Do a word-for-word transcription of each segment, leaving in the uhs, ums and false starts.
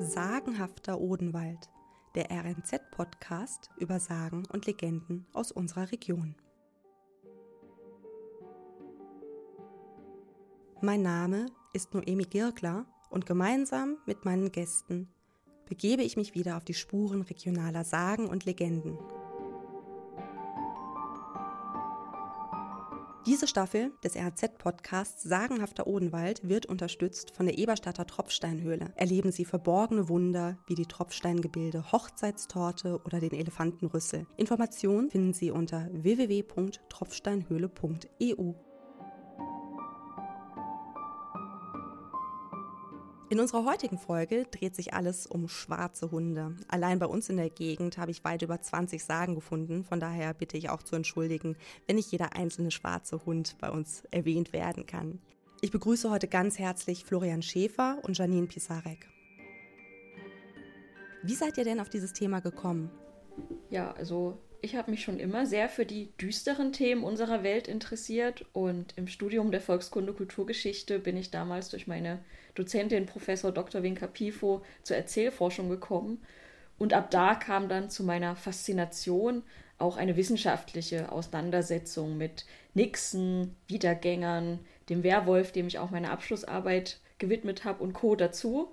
Sagenhafter Odenwald, der R N Z-Podcast über Sagen und Legenden aus unserer Region. Mein Name ist Noemi Girgler und gemeinsam mit meinen Gästen begebe ich mich wieder auf die Spuren regionaler Sagen und Legenden. Diese Staffel des R N Z-Podcasts Sagenhafter Odenwald wird unterstützt von der Eberstadter Tropfsteinhöhle. Erleben Sie verborgene Wunder wie die Tropfsteingebilde Hochzeitstorte oder den Elefantenrüssel. Informationen finden Sie unter w w w punkt tropfsteinhöhle punkt e u. In unserer heutigen Folge dreht sich alles um schwarze Hunde. Allein bei uns in der Gegend habe ich weit über zwanzig Sagen gefunden. Von daher bitte ich auch zu entschuldigen, wenn nicht jeder einzelne schwarze Hund bei uns erwähnt werden kann. Ich begrüße heute ganz herzlich Florian Schäfer und Janine Pisarek. Wie seid ihr denn auf dieses Thema gekommen? Ja, also ich habe mich schon immer sehr für die düsteren Themen unserer Welt interessiert und im Studium der Volkskunde Kulturgeschichte bin ich damals durch meine Dozentin Professor Doktor Winka Pifo zur Erzählforschung gekommen und ab da kam dann zu meiner Faszination auch eine wissenschaftliche Auseinandersetzung mit Nixen, Wiedergängern, dem Werwolf, dem ich auch meine Abschlussarbeit gewidmet habe und Co. dazu.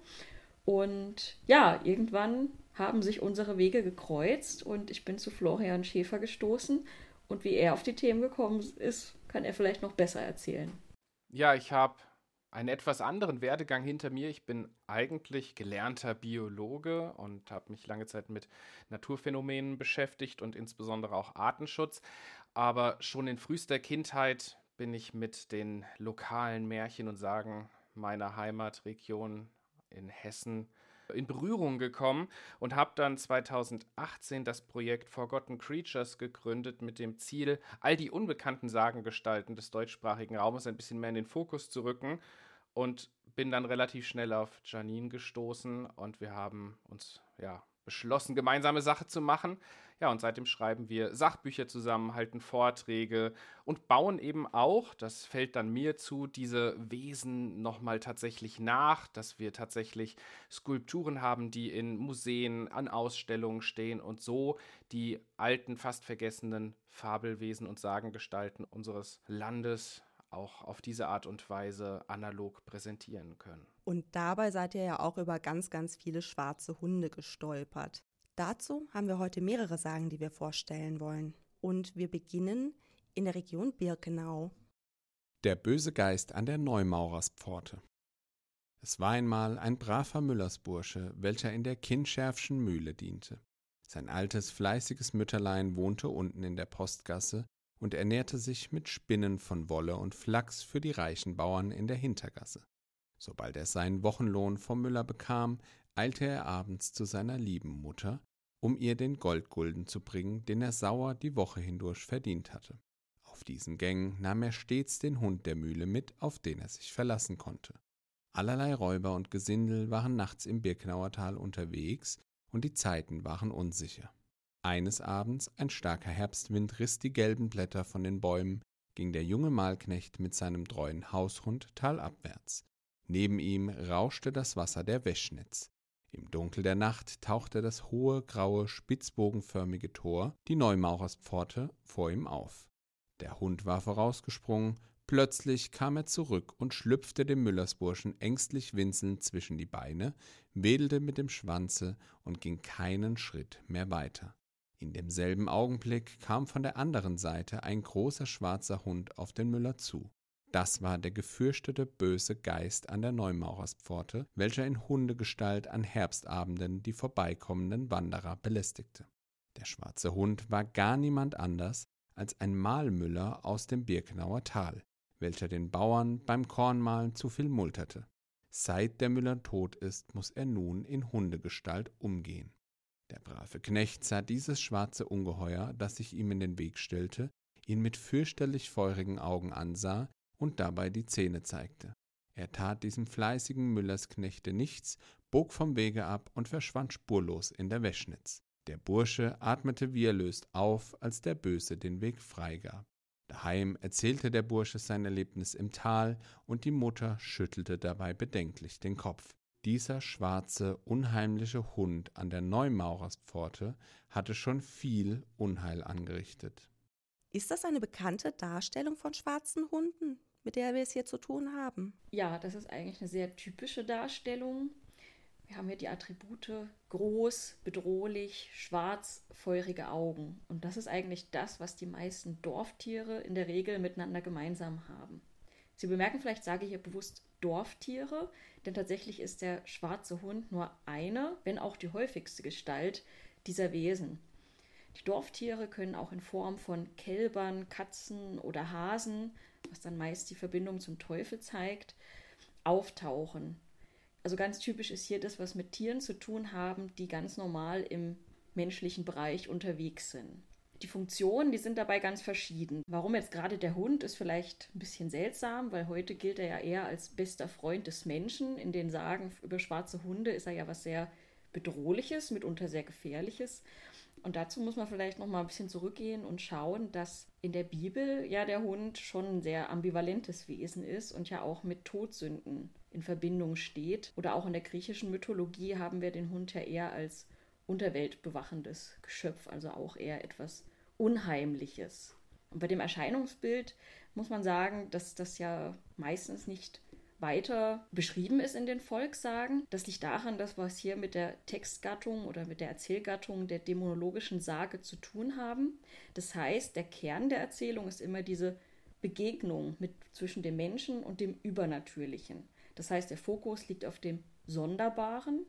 Und ja, irgendwann haben sich unsere Wege gekreuzt und ich bin zu Florian Schäfer gestoßen. Und wie er auf die Themen gekommen ist, kann er vielleicht noch besser erzählen. Ja, ich habe einen etwas anderen Werdegang hinter mir. Ich bin eigentlich gelernter Biologe und habe mich lange Zeit mit Naturphänomenen beschäftigt und insbesondere auch Artenschutz. Aber schon in frühester Kindheit bin ich mit den lokalen Märchen und Sagen meiner Heimatregion in Hessen in Berührung gekommen und habe dann zweitausendachtzehn das Projekt Forgotten Creatures gegründet mit dem Ziel, all die unbekannten Sagengestalten des deutschsprachigen Raumes ein bisschen mehr in den Fokus zu rücken und bin dann relativ schnell auf Janine gestoßen und wir haben uns ja beschlossen, gemeinsame Sache zu machen. Ja, und seitdem schreiben wir Sachbücher zusammen, halten Vorträge und bauen eben auch, das fällt dann mir zu, diese Wesen nochmal tatsächlich nach, dass wir tatsächlich Skulpturen haben, die in Museen, an Ausstellungen stehen und so die alten, fast vergessenen Fabelwesen und Sagengestalten unseres Landes auch auf diese Art und Weise analog präsentieren können. Und dabei seid ihr ja auch über ganz, ganz viele schwarze Hunde gestolpert. Dazu haben wir heute mehrere Sagen, die wir vorstellen wollen. Und wir beginnen in der Region Birkenau. Der böse Geist an der Neumauerspforte. Es war einmal ein braver Müllersbursche, welcher in der Kinschärfschen Mühle diente. Sein altes, fleißiges Mütterlein wohnte unten in der Postgasse und ernährte sich mit Spinnen von Wolle und Flachs für die reichen Bauern in der Hintergasse. Sobald er seinen Wochenlohn vom Müller bekam, eilte er abends zu seiner lieben Mutter, um ihr den Goldgulden zu bringen, den er sauer die Woche hindurch verdient hatte. Auf diesen Gängen nahm er stets den Hund der Mühle mit, auf den er sich verlassen konnte. Allerlei Räuber und Gesindel waren nachts im Birkenauer Tal unterwegs und die Zeiten waren unsicher. Eines Abends, ein starker Herbstwind riss die gelben Blätter von den Bäumen, ging der junge Mahlknecht mit seinem treuen Haushund talabwärts. Neben ihm rauschte das Wasser der Weschnitz. Im Dunkel der Nacht tauchte das hohe, graue, spitzbogenförmige Tor, die Neumauerspforte, vor ihm auf. Der Hund war vorausgesprungen, plötzlich kam er zurück und schlüpfte dem Müllersburschen ängstlich winselnd zwischen die Beine, wedelte mit dem Schwanze und ging keinen Schritt mehr weiter. In demselben Augenblick kam von der anderen Seite ein großer schwarzer Hund auf den Müller zu. Das war der gefürchtete böse Geist an der Neumauerspforte, welcher in Hundegestalt an Herbstabenden die vorbeikommenden Wanderer belästigte. Der schwarze Hund war gar niemand anders als ein Mahlmüller aus dem Birkenauer Tal, welcher den Bauern beim Kornmahlen zu viel multerte. Seit der Müller tot ist, muss er nun in Hundegestalt umgehen. Der brave Knecht sah dieses schwarze Ungeheuer, das sich ihm in den Weg stellte, ihn mit fürchterlich feurigen Augen ansah und dabei die Zähne zeigte. Er tat diesem fleißigen Müllersknechte nichts, bog vom Wege ab und verschwand spurlos in der Weschnitz. Der Bursche atmete wie erlöst auf, als der Böse den Weg freigab. Daheim erzählte der Bursche sein Erlebnis im Tal und die Mutter schüttelte dabei bedenklich den Kopf. Dieser schwarze, unheimliche Hund an der Neumauerspforte hatte schon viel Unheil angerichtet. Ist das eine bekannte Darstellung von schwarzen Hunden, mit der wir es hier zu tun haben? Ja, das ist eigentlich eine sehr typische Darstellung. Wir haben hier die Attribute groß, bedrohlich, schwarz, feurige Augen. Und das ist eigentlich das, was die meisten Dorftiere in der Regel miteinander gemeinsam haben. Sie bemerken vielleicht, sage ich hier bewusst Dorftiere, denn tatsächlich ist der schwarze Hund nur eine, wenn auch die häufigste Gestalt dieser Wesen. Die Dorftiere können auch in Form von Kälbern, Katzen oder Hasen, was dann meist die Verbindung zum Teufel zeigt, auftauchen. Also ganz typisch ist hier das, was mit Tieren zu tun haben, die ganz normal im menschlichen Bereich unterwegs sind. Die Funktionen, die sind dabei ganz verschieden. Warum jetzt gerade der Hund, ist vielleicht ein bisschen seltsam, weil heute gilt er ja eher als bester Freund des Menschen. In den Sagen über schwarze Hunde ist er ja was sehr Bedrohliches, mitunter sehr Gefährliches. Und dazu muss man vielleicht noch mal ein bisschen zurückgehen und schauen, dass in der Bibel ja der Hund schon ein sehr ambivalentes Wesen ist und ja auch mit Todsünden in Verbindung steht. Oder auch in der griechischen Mythologie haben wir den Hund ja eher als unterweltbewachendes Geschöpf, also auch eher etwas Unheimliches. Und bei dem Erscheinungsbild muss man sagen, dass das ja meistens nicht weiter beschrieben ist in den Volkssagen. Das liegt daran, dass wir es hier mit der Textgattung oder mit der Erzählgattung der dämonologischen Sage zu tun haben. Das heißt, der Kern der Erzählung ist immer diese Begegnung mit, zwischen dem Menschen und dem Übernatürlichen. Das heißt, der Fokus liegt auf dem Sonderbaren.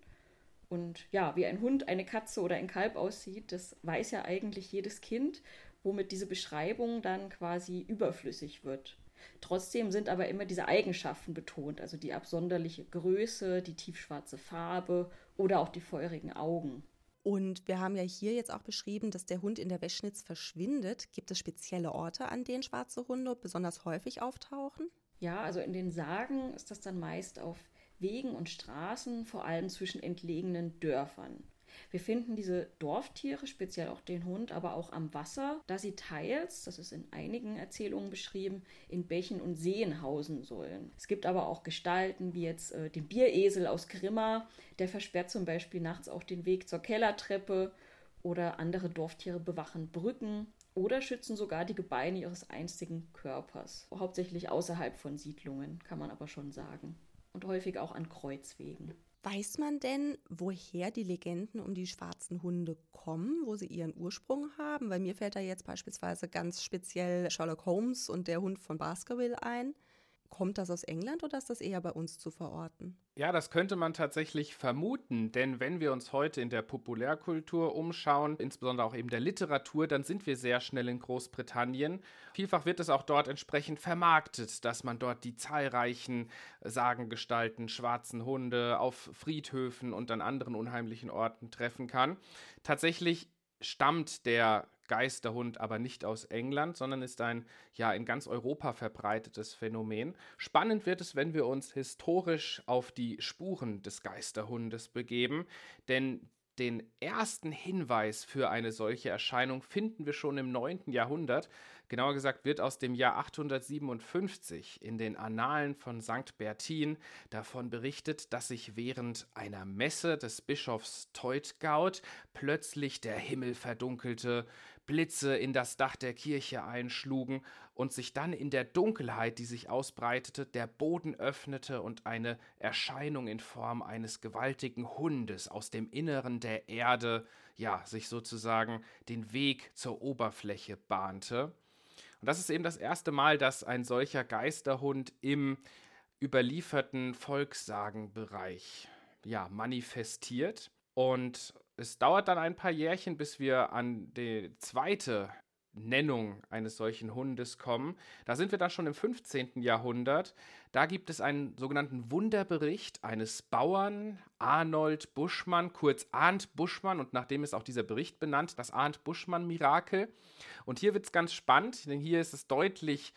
Und ja, wie ein Hund, eine Katze oder ein Kalb aussieht, das weiß ja eigentlich jedes Kind, womit diese Beschreibung dann quasi überflüssig wird. Trotzdem sind aber immer diese Eigenschaften betont, also die absonderliche Größe, die tiefschwarze Farbe oder auch die feurigen Augen. Und wir haben ja hier jetzt auch beschrieben, dass der Hund in der Weschnitz verschwindet. Gibt es spezielle Orte, an denen schwarze Hunde besonders häufig auftauchen? Ja, also in den Sagen ist das dann meist auf Wegen und Straßen, vor allem zwischen entlegenen Dörfern. Wir finden diese Dorftiere, speziell auch den Hund, aber auch am Wasser, da sie teils, das ist in einigen Erzählungen beschrieben, in Bächen und Seen hausen sollen. Es gibt aber auch Gestalten wie jetzt äh, den Bieresel aus Grimma, der versperrt zum Beispiel nachts auch den Weg zur Kellertreppe, oder andere Dorftiere bewachen Brücken oder schützen sogar die Gebeine ihres einstigen Körpers. Hauptsächlich außerhalb von Siedlungen, kann man aber schon sagen. Und häufig auch an Kreuzwegen. Weiß man denn, woher die Legenden um die schwarzen Hunde kommen, wo sie ihren Ursprung haben? Weil mir fällt da jetzt beispielsweise ganz speziell Sherlock Holmes und der Hund von Baskerville ein. Kommt das aus England oder ist das eher bei uns zu verorten? Ja, das könnte man tatsächlich vermuten, denn wenn wir uns heute in der Populärkultur umschauen, insbesondere auch eben der Literatur, dann sind wir sehr schnell in Großbritannien. Vielfach wird es auch dort entsprechend vermarktet, dass man dort die zahlreichen Sagengestalten, schwarzen Hunde auf Friedhöfen und an anderen unheimlichen Orten treffen kann. Tatsächlich stammt der Geisterhund aber nicht aus England, sondern ist ein ja in ganz Europa verbreitetes Phänomen. Spannend wird es, wenn wir uns historisch auf die Spuren des Geisterhundes begeben, denn den ersten Hinweis für eine solche Erscheinung finden wir schon im neunten Jahrhundert. Genauer gesagt wird aus dem Jahr achthundertsiebenundfünfzig in den Annalen von Sankt Bertin davon berichtet, dass sich während einer Messe des Bischofs Teutgaud plötzlich der Himmel verdunkelte, Blitze in das Dach der Kirche einschlugen und sich dann in der Dunkelheit, die sich ausbreitete, der Boden öffnete und eine Erscheinung in Form eines gewaltigen Hundes aus dem Inneren der Erde, ja, sich sozusagen den Weg zur Oberfläche bahnte. Und das ist eben das erste Mal, dass ein solcher Geisterhund im überlieferten Volkssagenbereich, ja, manifestiert. Und es dauert dann ein paar Jährchen, bis wir an die zweite Nennung eines solchen Hundes kommen. Da sind wir dann schon im fünfzehnten Jahrhundert. Da gibt es einen sogenannten Wunderbericht eines Bauern, Arnold Buschmann, kurz Arndt Buschmann, und nachdem ist auch dieser Bericht benannt, das Arndt-Buschmann-Mirakel. Und hier wird es ganz spannend, denn hier ist es deutlich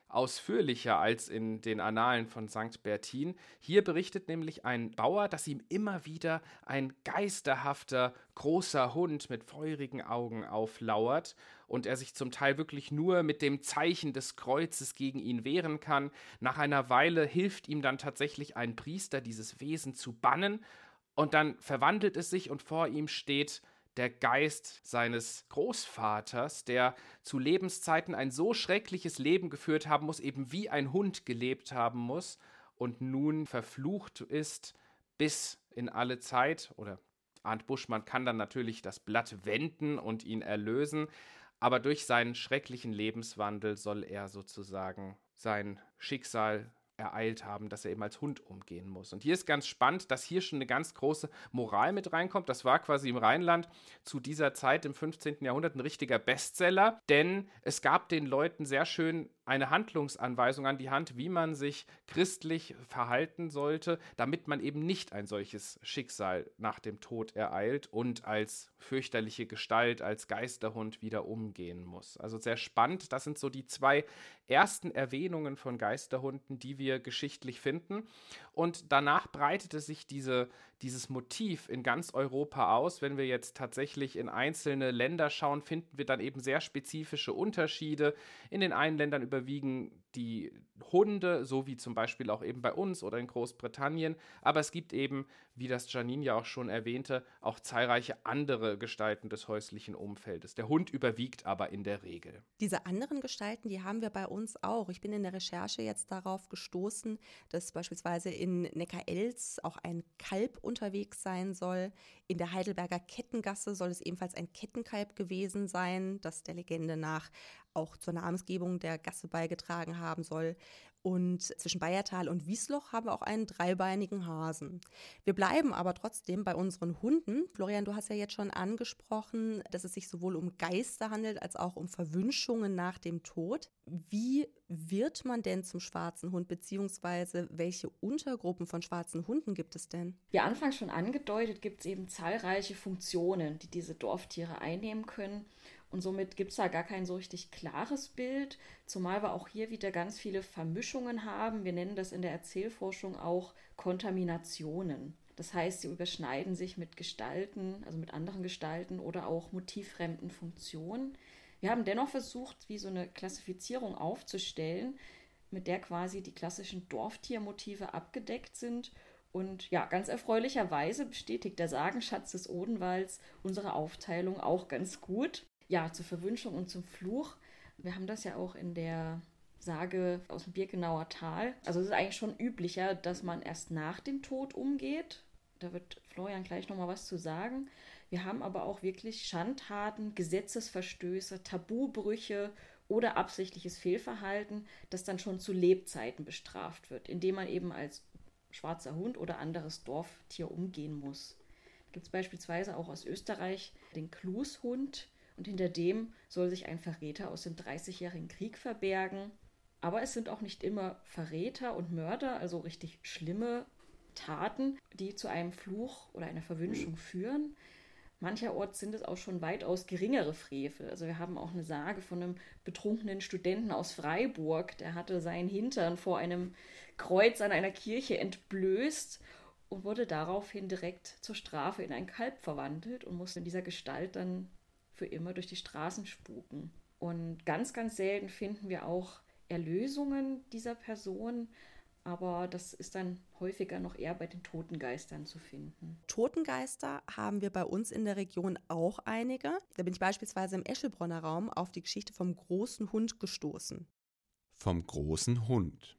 ausführlicher als in den Annalen von Sankt Bertin. Hier berichtet nämlich ein Bauer, dass ihm immer wieder ein geisterhafter, großer Hund mit feurigen Augen auflauert und er sich zum Teil wirklich nur mit dem Zeichen des Kreuzes gegen ihn wehren kann. Nach einer Weile hilft ihm dann tatsächlich ein Priester, dieses Wesen zu bannen, und dann verwandelt es sich und vor ihm steht der Geist seines Großvaters, der zu Lebenszeiten ein so schreckliches Leben geführt haben muss, eben wie ein Hund gelebt haben muss und nun verflucht ist bis in alle Zeit. Oder Arndt Buschmann kann dann natürlich das Blatt wenden und ihn erlösen, aber durch seinen schrecklichen Lebenswandel soll er sozusagen sein Schicksal ereilt haben, dass er eben als Hund umgehen muss. Und hier ist ganz spannend, dass hier schon eine ganz große Moral mit reinkommt. Das war quasi im Rheinland zu dieser Zeit im fünfzehnten Jahrhundert ein richtiger Bestseller, denn es gab den Leuten sehr schön eine Handlungsanweisung an die Hand, wie man sich christlich verhalten sollte, damit man eben nicht ein solches Schicksal nach dem Tod ereilt und als fürchterliche Gestalt, als Geisterhund wieder umgehen muss. Also sehr spannend. Das sind so die zwei ersten Erwähnungen von Geisterhunden, die wir geschichtlich finden. Und danach breitete sich diese, dieses Motiv in ganz Europa aus. Wenn wir jetzt tatsächlich in einzelne Länder schauen, finden wir dann eben sehr spezifische Unterschiede. In den einen Ländern überwiegen die Hunde, so wie zum Beispiel auch eben bei uns oder in Großbritannien. Aber es gibt eben, wie das Janine ja auch schon erwähnte, auch zahlreiche andere Gestalten des häuslichen Umfeldes. Der Hund überwiegt aber in der Regel. Diese anderen Gestalten, die haben wir bei uns auch. Ich bin in der Recherche jetzt darauf gestoßen, dass beispielsweise in Neckarelz auch ein Kalb unterwegs sein soll. In der Heidelberger Kettengasse soll es ebenfalls ein Kettenkalb gewesen sein, das der Legende nach auch zur Namensgebung der Gasse beigetragen haben soll. Und zwischen Bayertal und Wiesloch haben wir auch einen dreibeinigen Hasen. Wir bleiben aber trotzdem bei unseren Hunden. Florian, du hast ja jetzt schon angesprochen, dass es sich sowohl um Geister handelt, als auch um Verwünschungen nach dem Tod. Wie wird man denn zum schwarzen Hund, beziehungsweise welche Untergruppen von schwarzen Hunden gibt es denn? Wie anfangs schon angedeutet, gibt es eben zahlreiche Funktionen, die diese Dorftiere einnehmen können. Und somit gibt es da gar kein so richtig klares Bild, zumal wir auch hier wieder ganz viele Vermischungen haben. Wir nennen das in der Erzählforschung auch Kontaminationen. Das heißt, sie überschneiden sich mit Gestalten, also mit anderen Gestalten oder auch motivfremden Funktionen. Wir haben dennoch versucht, wie so eine Klassifizierung aufzustellen, mit der quasi die klassischen Dorftiermotive abgedeckt sind. Und ja, ganz erfreulicherweise bestätigt der Sagenschatz des Odenwalds unsere Aufteilung auch ganz gut. Ja, zur Verwünschung und zum Fluch. Wir haben das ja auch in der Sage aus dem Birkenauer Tal. Also es ist eigentlich schon üblicher, dass man erst nach dem Tod umgeht. Da wird Florian gleich nochmal was zu sagen. Wir haben aber auch wirklich Schandtaten, Gesetzesverstöße, Tabubrüche oder absichtliches Fehlverhalten, das dann schon zu Lebzeiten bestraft wird, indem man eben als schwarzer Hund oder anderes Dorftier umgehen muss. Da gibt es beispielsweise auch aus Österreich den Klushund. Und hinter dem soll sich ein Verräter aus dem dreißigjährigen Krieg verbergen. Aber es sind auch nicht immer Verräter und Mörder, also richtig schlimme Taten, die zu einem Fluch oder einer Verwünschung führen. Mancherorts sind es auch schon weitaus geringere Frevel. Also wir haben auch eine Sage von einem betrunkenen Studenten aus Freiburg, der hatte seinen Hintern vor einem Kreuz an einer Kirche entblößt und wurde daraufhin direkt zur Strafe in ein Kalb verwandelt und musste in dieser Gestalt dann für immer durch die Straßen spuken. Und ganz, ganz selten finden wir auch Erlösungen dieser Person, aber das ist dann häufiger noch eher bei den Totengeistern zu finden. Totengeister haben wir bei uns in der Region auch einige. Da bin ich beispielsweise im Eschelbronner Raum auf die Geschichte vom großen Hund gestoßen. Vom großen Hund.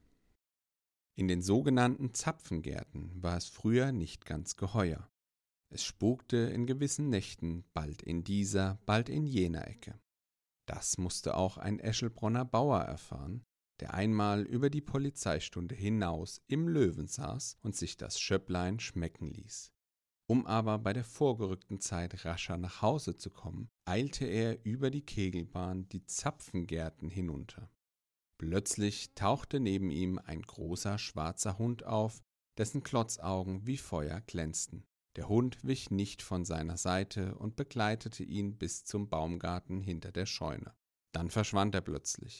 In den sogenannten Zapfengärten war es früher nicht ganz geheuer. Es spukte in gewissen Nächten, bald in dieser, bald in jener Ecke. Das musste auch ein Eschelbronner Bauer erfahren, der einmal über die Polizeistunde hinaus im Löwen saß und sich das Schöpplein schmecken ließ. Um aber bei der vorgerückten Zeit rascher nach Hause zu kommen, eilte er über die Kegelbahn die Zapfengärten hinunter. Plötzlich tauchte neben ihm ein großer schwarzer Hund auf, dessen Klotzaugen wie Feuer glänzten. Der Hund wich nicht von seiner Seite und begleitete ihn bis zum Baumgarten hinter der Scheune. Dann verschwand er plötzlich.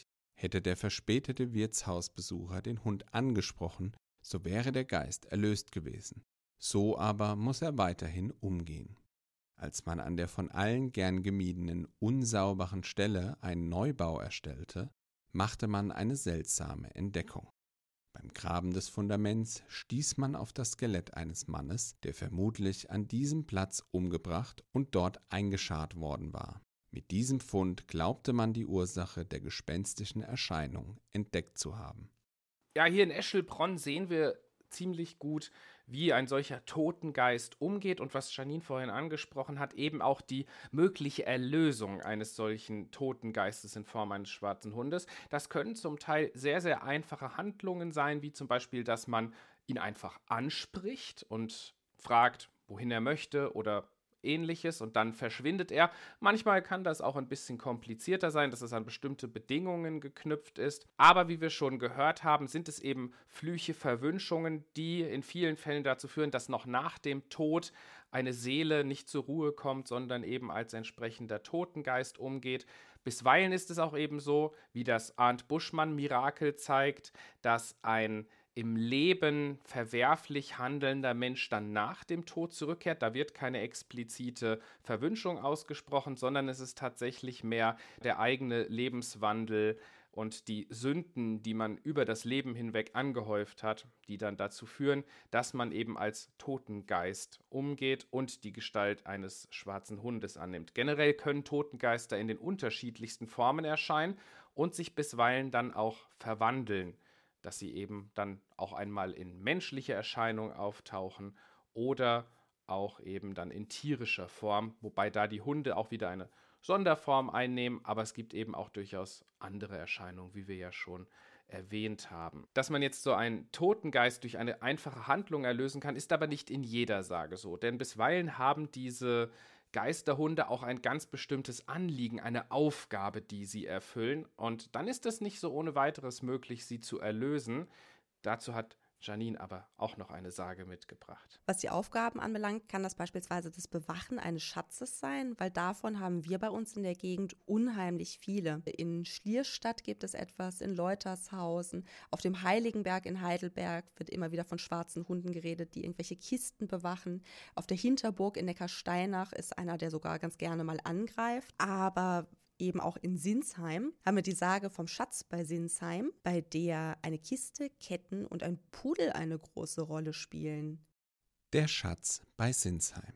Hätte der verspätete Wirtshausbesucher den Hund angesprochen, so wäre der Geist erlöst gewesen. So aber muss er weiterhin umgehen. Als man an der von allen gern gemiedenen, unsauberen Stelle einen Neubau erstellte, machte man eine seltsame Entdeckung. Beim Graben des Fundaments stieß man auf das Skelett eines Mannes, der vermutlich an diesem Platz umgebracht und dort eingescharrt worden war. Mit diesem Fund glaubte man die Ursache der gespenstischen Erscheinung entdeckt zu haben. Ja, hier in Eschelbronn sehen wir ziemlich gut, wie ein solcher Totengeist umgeht und was Janine vorhin angesprochen hat, eben auch die mögliche Erlösung eines solchen Totengeistes in Form eines schwarzen Hundes. Das können zum Teil sehr, sehr einfache Handlungen sein, wie zum Beispiel, dass man ihn einfach anspricht und fragt, wohin er möchte oder Ähnliches und dann verschwindet er. Manchmal kann das auch ein bisschen komplizierter sein, dass es an bestimmte Bedingungen geknüpft ist. Aber wie wir schon gehört haben, sind es eben Flüche, Verwünschungen, die in vielen Fällen dazu führen, dass noch nach dem Tod eine Seele nicht zur Ruhe kommt, sondern eben als entsprechender Totengeist umgeht. Bisweilen ist es auch eben so, wie das Arndt-Buschmann-Mirakel zeigt, dass ein im Leben verwerflich handelnder Mensch dann nach dem Tod zurückkehrt. Da wird keine explizite Verwünschung ausgesprochen, sondern es ist tatsächlich mehr der eigene Lebenswandel und die Sünden, die man über das Leben hinweg angehäuft hat, die dann dazu führen, dass man eben als Totengeist umgeht und die Gestalt eines schwarzen Hundes annimmt. Generell können Totengeister in den unterschiedlichsten Formen erscheinen und sich bisweilen dann auch verwandeln, dass sie eben dann auch einmal in menschlicher Erscheinung auftauchen oder auch eben dann in tierischer Form, wobei da die Hunde auch wieder eine Sonderform einnehmen, aber es gibt eben auch durchaus andere Erscheinungen, wie wir ja schon erwähnt haben. Dass man jetzt so einen Totengeist durch eine einfache Handlung erlösen kann, ist aber nicht in jeder Sage so, denn bisweilen haben diese Geisterhunde auch ein ganz bestimmtes Anliegen, eine Aufgabe, die sie erfüllen. Und dann ist es nicht so ohne weiteres möglich, sie zu erlösen. Dazu hat Janine aber auch noch eine Sage mitgebracht. Was die Aufgaben anbelangt, kann das beispielsweise das Bewachen eines Schatzes sein, weil davon haben wir bei uns in der Gegend unheimlich viele. In Schlierstadt gibt es etwas, in Leutershausen, auf dem Heiligenberg in Heidelberg wird immer wieder von schwarzen Hunden geredet, die irgendwelche Kisten bewachen. Auf der Hinterburg in Neckarsteinach ist einer, der sogar ganz gerne mal angreift, aber eben auch in Sinsheim haben wir die Sage vom Schatz bei Sinsheim, bei der eine Kiste, Ketten und ein Pudel eine große Rolle spielen. Der Schatz bei Sinsheim.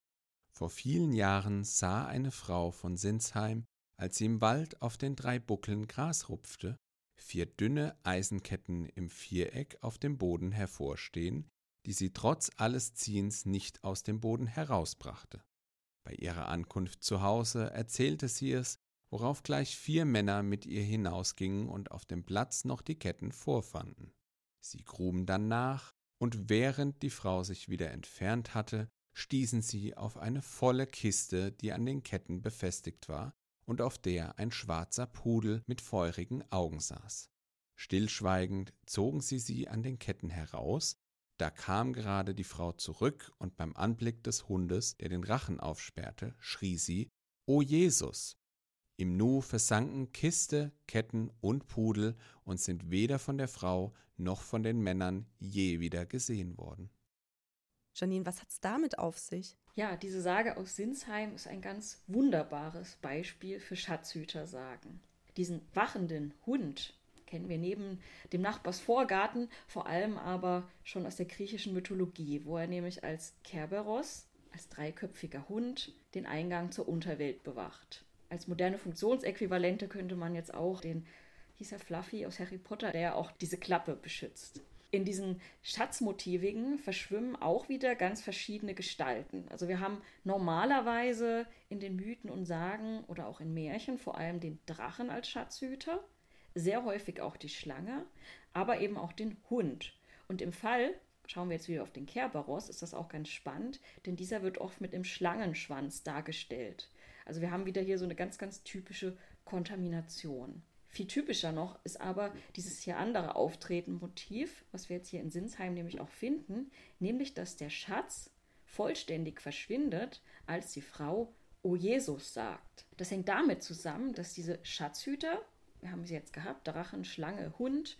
Vor vielen Jahren sah eine Frau von Sinsheim, als sie im Wald auf den drei Buckeln Gras rupfte, vier dünne Eisenketten im Viereck auf dem Boden hervorstehen, die sie trotz alles Ziehens nicht aus dem Boden herausbrachte. Bei ihrer Ankunft zu Hause erzählte sie es, worauf gleich vier Männer mit ihr hinausgingen und auf dem Platz noch die Ketten vorfanden. Sie gruben dann nach, und während die Frau sich wieder entfernt hatte, stießen sie auf eine volle Kiste, die an den Ketten befestigt war und auf der ein schwarzer Pudel mit feurigen Augen saß. Stillschweigend zogen sie sie an den Ketten heraus. Da kam gerade die Frau zurück und beim Anblick des Hundes, der den Rachen aufsperrte, schrie sie: »O Jesus!« Im Nu versanken Kiste, Ketten und Pudel und sind weder von der Frau noch von den Männern je wieder gesehen worden. Janine, was hat's damit auf sich? Ja, diese Sage aus Sinsheim ist ein ganz wunderbares Beispiel für Schatzhütersagen. Diesen wachenden Hund kennen wir neben dem Nachbarsvorgarten, vor allem aber schon aus der griechischen Mythologie, wo er nämlich als Kerberos, als dreiköpfiger Hund, den Eingang zur Unterwelt bewacht. Als moderne Funktionsäquivalente könnte man jetzt auch den, hieß er Fluffy aus Harry Potter, der ja auch diese Klappe beschützt. In diesen Schatzmotivigen verschwimmen auch wieder ganz verschiedene Gestalten. Also wir haben normalerweise in den Mythen und Sagen oder auch in Märchen vor allem den Drachen als Schatzhüter, sehr häufig auch die Schlange, aber eben auch den Hund. Und im Fall, schauen wir jetzt wieder auf den Kerberos, ist das auch ganz spannend, denn dieser wird oft mit einem Schlangenschwanz dargestellt. Also wir haben wieder hier so eine ganz, ganz typische Kontamination. Viel typischer noch ist aber dieses hier andere auftretende Motiv, was wir jetzt hier in Sinsheim nämlich auch finden, nämlich, dass der Schatz vollständig verschwindet, als die Frau O Jesus sagt. Das hängt damit zusammen, dass diese Schatzhüter wir haben sie jetzt gehabt, Drachen, Schlange, Hund,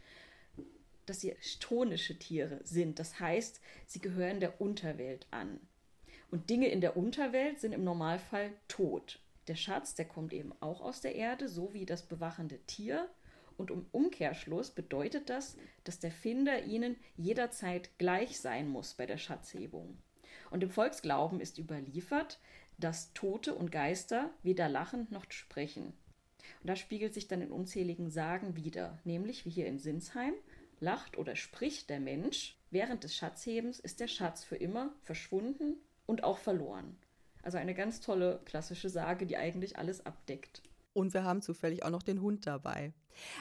dass sie chtonische Tiere sind. Das heißt, sie gehören der Unterwelt an. Und Dinge in der Unterwelt sind im Normalfall tot. Der Schatz, der kommt eben auch aus der Erde, so wie das bewachende Tier. Und im Umkehrschluss bedeutet das, dass der Finder ihnen jederzeit gleich sein muss bei der Schatzhebung. Und im Volksglauben ist überliefert, dass Tote und Geister weder lachen noch sprechen. Und das spiegelt sich dann in unzähligen Sagen wider, nämlich wie hier in Sinsheim, lacht oder spricht der Mensch, während des Schatzhebens ist der Schatz für immer verschwunden und auch verloren. Also eine ganz tolle klassische Sage, die eigentlich alles abdeckt. Und wir haben zufällig auch noch den Hund dabei.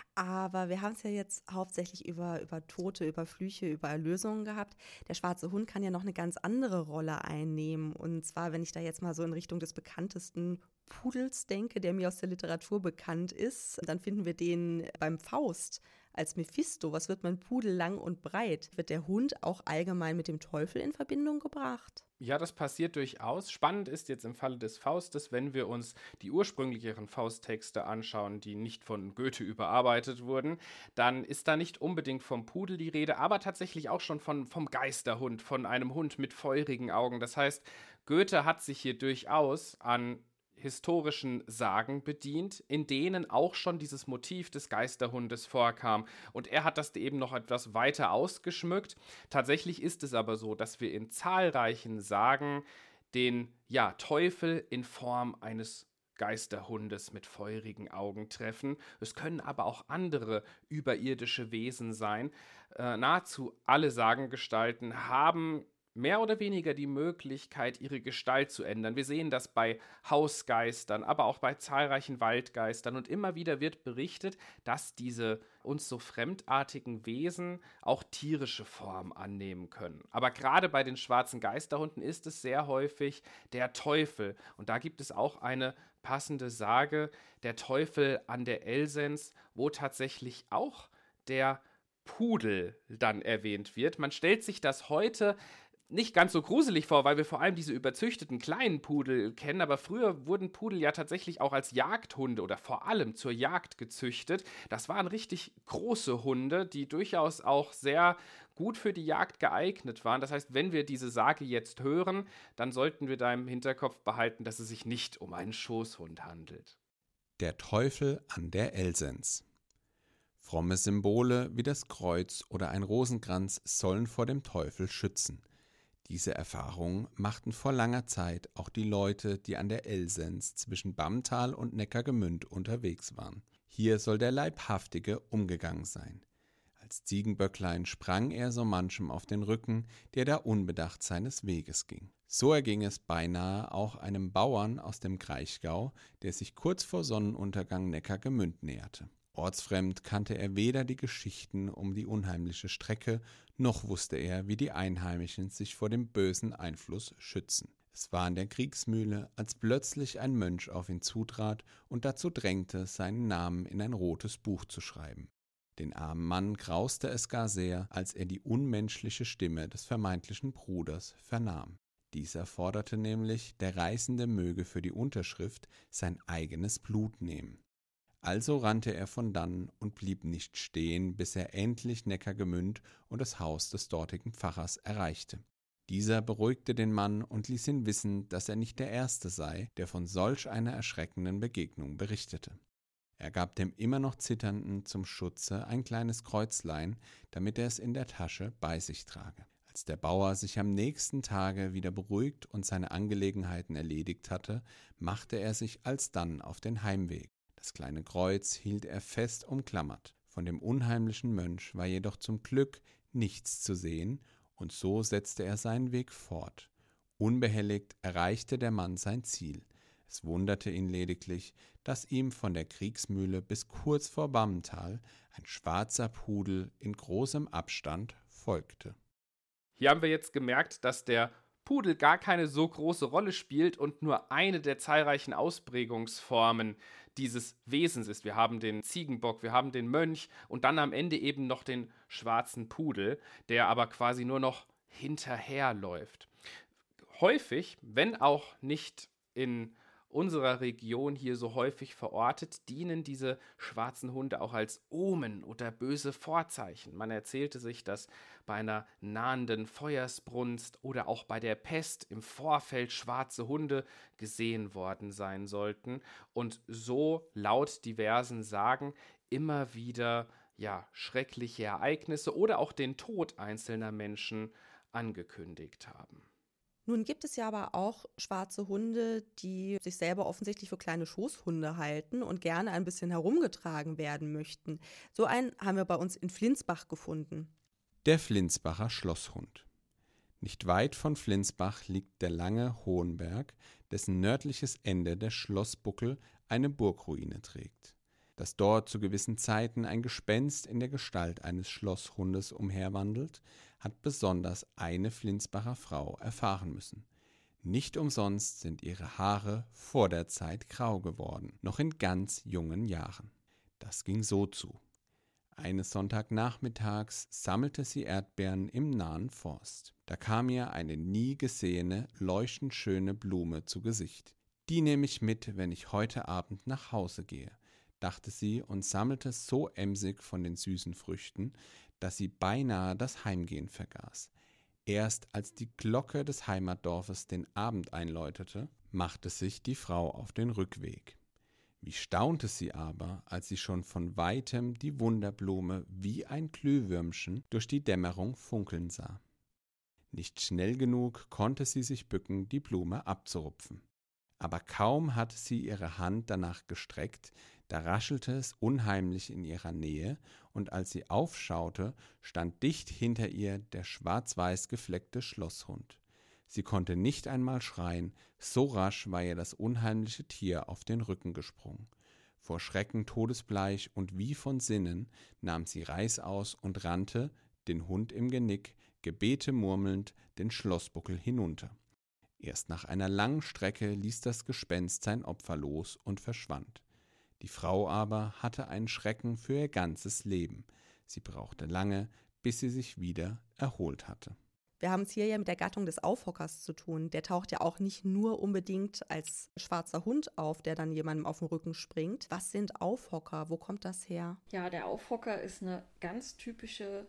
Aber wir haben es ja jetzt hauptsächlich über, über Tote, über Flüche, über Erlösungen gehabt. Der schwarze Hund kann ja noch eine ganz andere Rolle einnehmen. Und zwar, wenn ich da jetzt mal so in Richtung des bekanntesten Pudels denke, der mir aus der Literatur bekannt ist, dann finden wir den beim Faust als Mephisto. Was wird man Pudel lang und breit? Wird der Hund auch allgemein mit dem Teufel in Verbindung gebracht? Ja, das passiert durchaus. Spannend ist jetzt im Falle des Faustes, wenn wir uns die ursprünglicheren Fausttexte anschauen, die nicht von Goethe überarbeitet wurden, dann ist da nicht unbedingt vom Pudel die Rede, aber tatsächlich auch schon von, vom Geisterhund, von einem Hund mit feurigen Augen. Das heißt, Goethe hat sich hier durchaus an historischen Sagen bedient, in denen auch schon dieses Motiv des Geisterhundes vorkam. Und er hat das eben noch etwas weiter ausgeschmückt. Tatsächlich ist es aber so, dass wir in zahlreichen Sagen den ja, Teufel in Form eines Geisterhundes mit feurigen Augen treffen. Es können aber auch andere überirdische Wesen sein. Äh, nahezu alle Sagengestalten haben mehr oder weniger die Möglichkeit, ihre Gestalt zu ändern. Wir sehen das bei Hausgeistern, aber auch bei zahlreichen Waldgeistern. Und immer wieder wird berichtet, dass diese uns so fremdartigen Wesen auch tierische Form annehmen können. Aber gerade bei den schwarzen Geisterhunden ist es sehr häufig der Teufel. Und da gibt es auch eine passende Sage, der Teufel an der Elsens, wo tatsächlich auch der Pudel dann erwähnt wird. Man stellt sich das heute nicht ganz so gruselig vor, weil wir vor allem diese überzüchteten kleinen Pudel kennen, aber früher wurden Pudel ja tatsächlich auch als Jagdhunde oder vor allem zur Jagd gezüchtet. Das waren richtig große Hunde, die durchaus auch sehr gut für die Jagd geeignet waren. Das heißt, wenn wir diese Sage jetzt hören, dann sollten wir da im Hinterkopf behalten, dass es sich nicht um einen Schoßhund handelt. Der Teufel an der Elsens. Fromme Symbole wie das Kreuz oder ein Rosenkranz sollen vor dem Teufel schützen. Diese Erfahrung machten vor langer Zeit auch die Leute, die an der Elsens zwischen Bamtal und Neckargemünd unterwegs waren. Hier soll der Leibhaftige umgegangen sein. Als Ziegenböcklein sprang er so manchem auf den Rücken, der da unbedacht seines Weges ging. So erging es beinahe auch einem Bauern aus dem Kraichgau, der sich kurz vor Sonnenuntergang Neckargemünd näherte. Ortsfremd kannte er weder die Geschichten um die unheimliche Strecke, noch wusste er, wie die Einheimischen sich vor dem bösen Einfluss schützen. Es war in der Kriegsmühle, als plötzlich ein Mönch auf ihn zutrat und dazu drängte, seinen Namen in ein rotes Buch zu schreiben. Den armen Mann grauste es gar sehr, als er die unmenschliche Stimme des vermeintlichen Bruders vernahm. Dieser forderte nämlich, der Reisende möge für die Unterschrift sein eigenes Blut nehmen. Also rannte er von dannen und blieb nicht stehen, bis er endlich Neckargemünd und das Haus des dortigen Pfarrers erreichte. Dieser beruhigte den Mann und ließ ihn wissen, dass er nicht der Erste sei, der von solch einer erschreckenden Begegnung berichtete. Er gab dem immer noch Zitternden zum Schutze ein kleines Kreuzlein, damit er es in der Tasche bei sich trage. Als der Bauer sich am nächsten Tage wieder beruhigt und seine Angelegenheiten erledigt hatte, machte er sich alsdann auf den Heimweg. Das kleine Kreuz hielt er fest umklammert. Von dem unheimlichen Mönch war jedoch zum Glück nichts zu sehen, und so setzte er seinen Weg fort. Unbehelligt erreichte der Mann sein Ziel. Es wunderte ihn lediglich, dass ihm von der Kriegsmühle bis kurz vor Bammental ein schwarzer Pudel in großem Abstand folgte. Hier haben wir jetzt gemerkt, dass der Pudel gar keine so große Rolle spielt und nur eine der zahlreichen Ausprägungsformen dieses Wesens ist. Wir haben den Ziegenbock, wir haben den Mönch und dann am Ende eben noch den schwarzen Pudel, der aber quasi nur noch hinterherläuft. Häufig, wenn auch nicht in unserer Region hier so häufig verortet, dienen diese schwarzen Hunde auch als Omen oder böse Vorzeichen. Man erzählte sich, dass bei einer nahenden Feuersbrunst oder auch bei der Pest im Vorfeld schwarze Hunde gesehen worden sein sollten und so laut diversen Sagen immer wieder ja, schreckliche Ereignisse oder auch den Tod einzelner Menschen angekündigt haben. Nun gibt es ja aber auch schwarze Hunde, die sich selber offensichtlich für kleine Schoßhunde halten und gerne ein bisschen herumgetragen werden möchten. So einen haben wir bei uns in Flinsbach gefunden. Der Flinsbacher Schlosshund. Nicht weit von Flinsbach liegt der lange Hohenberg, dessen nördliches Ende der Schlossbuckel eine Burgruine trägt. Dass dort zu gewissen Zeiten ein Gespenst in der Gestalt eines Schlosshundes umherwandelt, hat besonders eine Flinsbacher Frau erfahren müssen. Nicht umsonst sind ihre Haare vor der Zeit grau geworden, noch in ganz jungen Jahren. Das ging so zu. Eines Sonntagnachmittags sammelte sie Erdbeeren im nahen Forst. Da kam ihr eine nie gesehene, leuchtend schöne Blume zu Gesicht. Die nehme ich mit, wenn ich heute Abend nach Hause gehe, dachte sie und sammelte so emsig von den süßen Früchten, dass sie beinahe das Heimgehen vergaß. Erst als die Glocke des Heimatdorfes den Abend einläutete, machte sich die Frau auf den Rückweg. Wie staunte sie aber, als sie schon von weitem die Wunderblume wie ein Glühwürmchen durch die Dämmerung funkeln sah. Nicht schnell genug konnte sie sich bücken, die Blume abzurupfen. Aber kaum hatte sie ihre Hand danach gestreckt, da raschelte es unheimlich in ihrer Nähe, und als sie aufschaute, stand dicht hinter ihr der schwarz-weiß gefleckte Schlosshund. Sie konnte nicht einmal schreien, so rasch war ihr das unheimliche Tier auf den Rücken gesprungen. Vor Schrecken todesbleich und wie von Sinnen nahm sie Reißaus und rannte, den Hund im Genick, Gebete murmelnd, den Schlossbuckel hinunter. Erst nach einer langen Strecke ließ das Gespenst sein Opfer los und verschwand. Die Frau aber hatte einen Schrecken für ihr ganzes Leben. Sie brauchte lange, bis sie sich wieder erholt hatte. Wir haben es hier ja mit der Gattung des Aufhockers zu tun. Der taucht ja auch nicht nur unbedingt als schwarzer Hund auf, der dann jemandem auf den Rücken springt. Was sind Aufhocker? Wo kommt das her? Ja, der Aufhocker ist eine ganz typische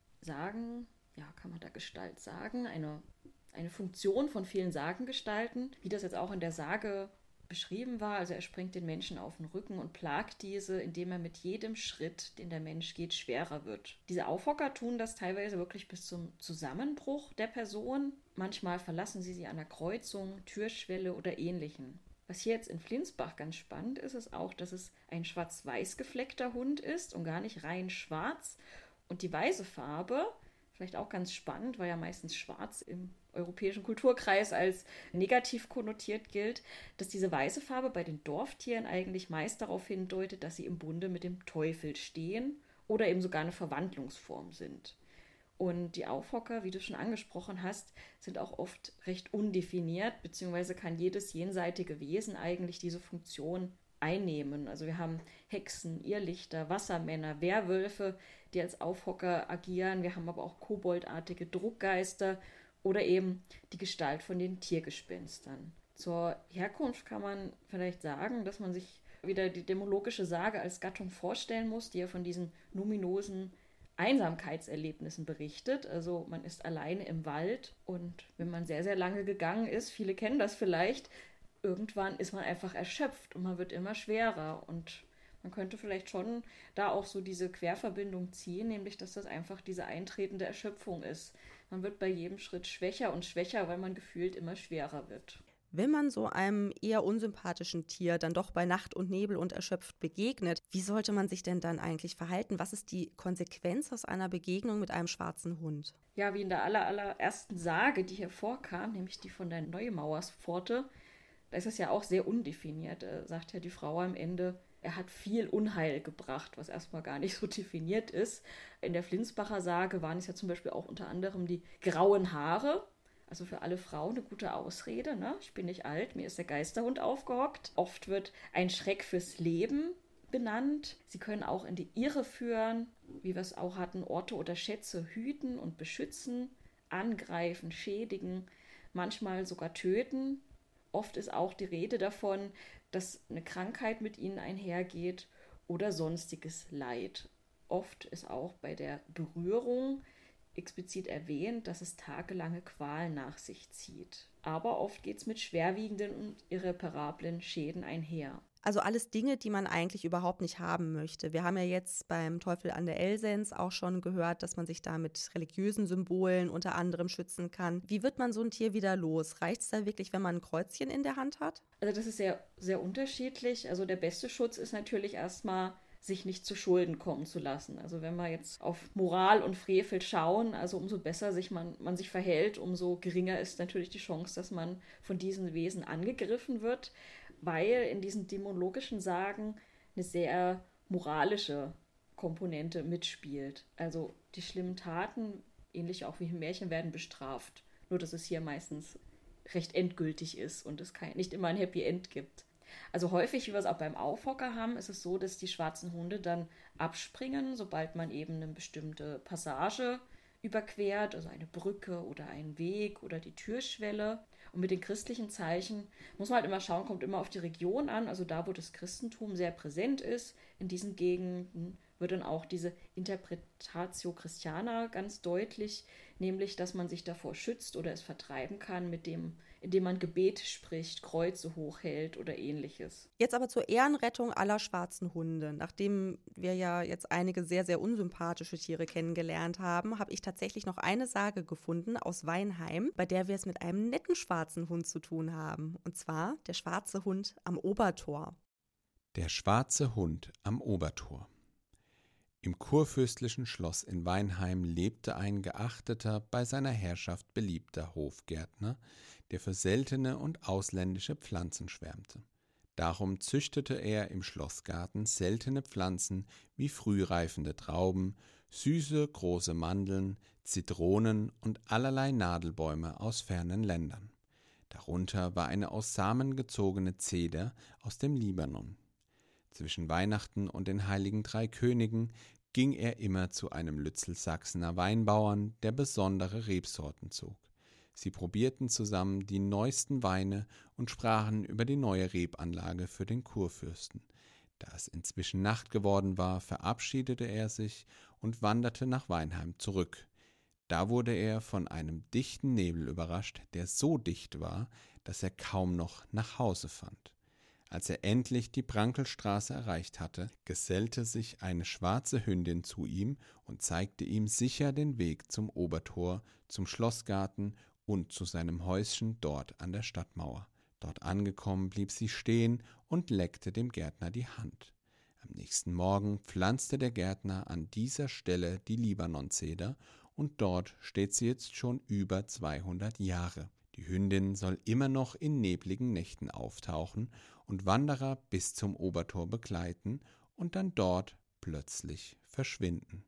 Sagen, ja, kann man da Gestalt sagen, eine, eine Funktion von vielen Sagengestalten, wie das jetzt auch in der Sage beschrieben war. Also er springt den Menschen auf den Rücken und plagt diese, indem er mit jedem Schritt, den der Mensch geht, schwerer wird. Diese Aufhocker tun das teilweise wirklich bis zum Zusammenbruch der Person. Manchmal verlassen sie sie an der Kreuzung, Türschwelle oder Ähnlichem. Was hier jetzt in Flinsbach ganz spannend ist, ist auch, dass es ein schwarz-weiß gefleckter Hund ist und gar nicht rein schwarz. Und die weiße Farbe, vielleicht auch ganz spannend, weil ja meistens schwarz im europäischen Kulturkreis als negativ konnotiert gilt, dass diese weiße Farbe bei den Dorftieren eigentlich meist darauf hindeutet, dass sie im Bunde mit dem Teufel stehen oder eben sogar eine Verwandlungsform sind. Und die Aufhocker, wie du schon angesprochen hast, sind auch oft recht undefiniert, beziehungsweise kann jedes jenseitige Wesen eigentlich diese Funktion einnehmen. Also wir haben Hexen, Irrlichter, Wassermänner, Werwölfe, die als Aufhocker agieren. Wir haben aber auch koboldartige Druckgeister oder eben die Gestalt von den Tiergespenstern. Zur Herkunft kann man vielleicht sagen, dass man sich wieder die dämologische Sage als Gattung vorstellen muss, die ja von diesen numinosen Einsamkeitserlebnissen berichtet. Also man ist alleine im Wald und wenn man sehr, sehr lange gegangen ist, viele kennen das vielleicht, irgendwann ist man einfach erschöpft und man wird immer schwerer. Und man könnte vielleicht schon da auch so diese Querverbindung ziehen, nämlich dass das einfach diese eintretende Erschöpfung ist. Man wird bei jedem Schritt schwächer und schwächer, weil man gefühlt immer schwerer wird. Wenn man so einem eher unsympathischen Tier dann doch bei Nacht und Nebel und erschöpft begegnet, wie sollte man sich denn dann eigentlich verhalten? Was ist die Konsequenz aus einer Begegnung mit einem schwarzen Hund? Ja, wie in der aller, allerersten Sage, die hier vorkam, nämlich die von der Neumauerspforte, da ist es ja auch sehr undefiniert. Da sagt ja die Frau am Ende, er hat viel Unheil gebracht, was erstmal gar nicht so definiert ist. In der Flinsbacher Sage waren es ja zum Beispiel auch unter anderem die grauen Haare. Also für alle Frauen eine gute Ausrede, ne? Ich bin nicht alt, mir ist der Geisterhund aufgehockt. Oft wird ein Schreck fürs Leben benannt. Sie können auch in die Irre führen, wie wir es auch hatten, Orte oder Schätze hüten und beschützen, angreifen, schädigen, manchmal sogar töten. oft ist auch die Rede davon, dass eine Krankheit mit ihnen einhergeht oder sonstiges Leid. Oft ist auch bei der Berührung explizit erwähnt, dass es tagelange Qualen nach sich zieht. Aber oft geht es mit schwerwiegenden und irreparablen Schäden einher. Also alles Dinge, die man eigentlich überhaupt nicht haben möchte. Wir haben ja jetzt beim Teufel an der Elsens auch schon gehört, dass man sich da mit religiösen Symbolen unter anderem schützen kann. Wie wird man so ein Tier wieder los? Reicht es da wirklich, wenn man ein Kreuzchen in der Hand hat? Also das ist sehr, sehr unterschiedlich. Also der beste Schutz ist natürlich erstmal, sich nicht zu Schulden kommen zu lassen. Also wenn wir jetzt auf Moral und Frevel schauen, also umso besser sich man, man sich verhält, umso geringer ist natürlich die Chance, dass man von diesen Wesen angegriffen wird, weil in diesen dämonologischen Sagen eine sehr moralische Komponente mitspielt. Also die schlimmen Taten, ähnlich auch wie im Märchen, werden bestraft. Nur dass es hier meistens recht endgültig ist und es kein, nicht immer ein Happy End gibt. Also häufig, wie wir es auch beim Aufhocker haben, ist es so, dass die schwarzen Hunde dann abspringen, sobald man eben eine bestimmte Passage überquert, also eine Brücke oder einen Weg oder die Türschwelle. Und mit den christlichen Zeichen muss man halt immer schauen, kommt immer auf die Region an. Also da, wo das Christentum sehr präsent ist, in diesen Gegenden wird dann auch diese Interpretatio Christiana ganz deutlich, nämlich, dass man sich davor schützt oder es vertreiben kann, mit dem, indem man Gebet spricht, Kreuze hochhält oder ähnliches. Jetzt aber zur Ehrenrettung aller schwarzen Hunde. Nachdem wir ja jetzt einige sehr, sehr unsympathische Tiere kennengelernt haben, habe ich tatsächlich noch eine Sage gefunden aus Weinheim, bei der wir es mit einem netten schwarzen Hund zu tun haben. Und zwar der schwarze Hund am Obertor. Der schwarze Hund am Obertor. Im kurfürstlichen Schloss in Weinheim lebte ein geachteter, bei seiner Herrschaft beliebter Hofgärtner, der für seltene und ausländische Pflanzen schwärmte. Darum züchtete er im Schlossgarten seltene Pflanzen wie frühreifende Trauben, süße große Mandeln, Zitronen und allerlei Nadelbäume aus fernen Ländern. Darunter war eine aus Samen gezogene Zeder aus dem Libanon. Zwischen Weihnachten und den Heiligen Drei Königen ging er immer zu einem Lützelsachsener Weinbauern, der besondere Rebsorten zog. Sie probierten zusammen die neuesten Weine und sprachen über die neue Rebanlage für den Kurfürsten. Da es inzwischen Nacht geworden war, verabschiedete er sich und wanderte nach Weinheim zurück. Da wurde er von einem dichten Nebel überrascht, der so dicht war, dass er kaum noch nach Hause fand. Als er endlich die Prankelstraße erreicht hatte, gesellte sich eine schwarze Hündin zu ihm und zeigte ihm sicher den Weg zum Obertor, zum Schlossgarten und zu seinem Häuschen dort an der Stadtmauer. Dort angekommen blieb sie stehen und leckte dem Gärtner die Hand. Am nächsten Morgen pflanzte der Gärtner an dieser Stelle die Libanonzeder und dort steht sie jetzt schon über zweihundert Jahre. Die Hündin soll immer noch in nebligen Nächten auftauchen und Wanderer bis zum Obertor begleiten und dann dort plötzlich verschwinden.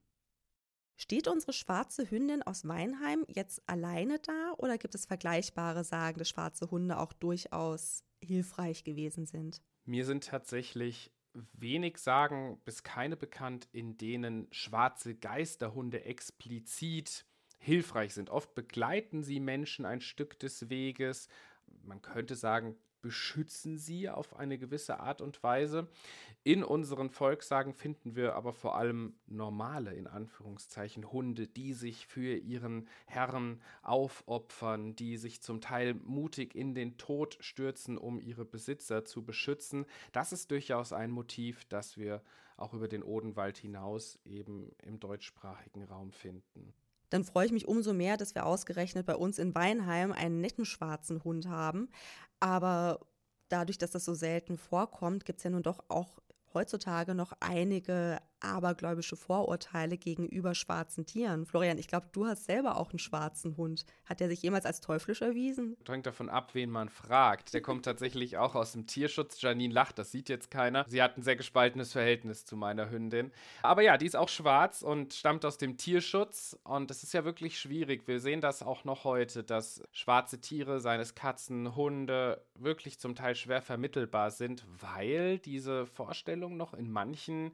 Steht unsere schwarze Hündin aus Weinheim jetzt alleine da oder gibt es vergleichbare Sagen, dass schwarze Hunde auch durchaus hilfreich gewesen sind? Mir sind tatsächlich wenig Sagen bis keine bekannt, in denen schwarze Geisterhunde explizit hilfreich sind. Oft begleiten sie Menschen ein Stück des Weges. Man könnte sagen, beschützen sie auf eine gewisse Art und Weise. In unseren Volkssagen finden wir aber vor allem normale, in Anführungszeichen, Hunde, die sich für ihren Herren aufopfern, die sich zum Teil mutig in den Tod stürzen, um ihre Besitzer zu beschützen. Das ist durchaus ein Motiv, das wir auch über den Odenwald hinaus eben im deutschsprachigen Raum finden. Dann freue ich mich umso mehr, dass wir ausgerechnet bei uns in Weinheim einen netten schwarzen Hund haben. Aber dadurch, dass das so selten vorkommt, gibt es ja nun doch auch heutzutage noch einige abergläubische Vorurteile gegenüber schwarzen Tieren. Florian, ich glaube, du hast selber auch einen schwarzen Hund. Hat der sich jemals als teuflisch erwiesen? Hängt davon ab, wen man fragt. Der kommt tatsächlich auch aus dem Tierschutz. Janine lacht, das sieht jetzt keiner. Sie hat ein sehr gespaltenes Verhältnis zu meiner Hündin. Aber ja, die ist auch schwarz und stammt aus dem Tierschutz. Und es ist ja wirklich schwierig. Wir sehen das auch noch heute, dass schwarze Tiere, seien es Katzen, Hunde, wirklich zum Teil schwer vermittelbar sind, weil diese Vorstellung noch in manchen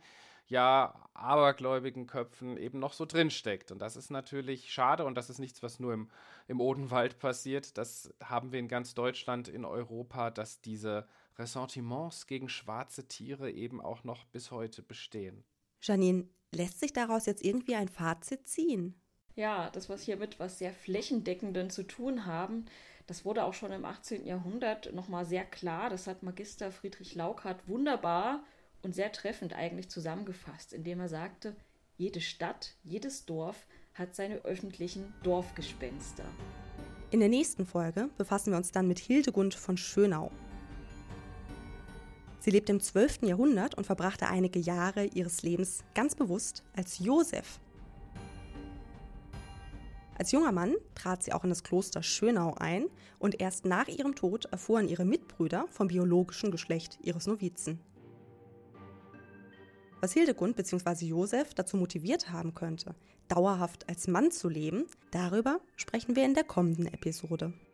ja, abergläubigen Köpfen eben noch so drinsteckt. Und das ist natürlich schade und das ist nichts, was nur im, im Odenwald passiert. Das haben wir in ganz Deutschland, in Europa, dass diese Ressentiments gegen schwarze Tiere eben auch noch bis heute bestehen. Janine, lässt sich daraus jetzt irgendwie ein Fazit ziehen? Ja, das, was hier mit was sehr Flächendeckenden zu tun haben, das wurde auch schon im achtzehnten Jahrhundert nochmal sehr klar. Das hat Magister Friedrich Laukart wunderbar und sehr treffend eigentlich zusammengefasst, indem er sagte, jede Stadt, jedes Dorf hat seine öffentlichen Dorfgespenster. In der nächsten Folge befassen wir uns dann mit Hildegund von Schönau. Sie lebte im zwölften Jahrhundert und verbrachte einige Jahre ihres Lebens ganz bewusst als Josef. Als junger Mann trat sie auch in das Kloster Schönau ein und erst nach ihrem Tod erfuhren ihre Mitbrüder vom biologischen Geschlecht ihres Novizen. Was Hildegund bzw. Josef dazu motiviert haben könnte, dauerhaft als Mann zu leben, darüber sprechen wir in der kommenden Episode.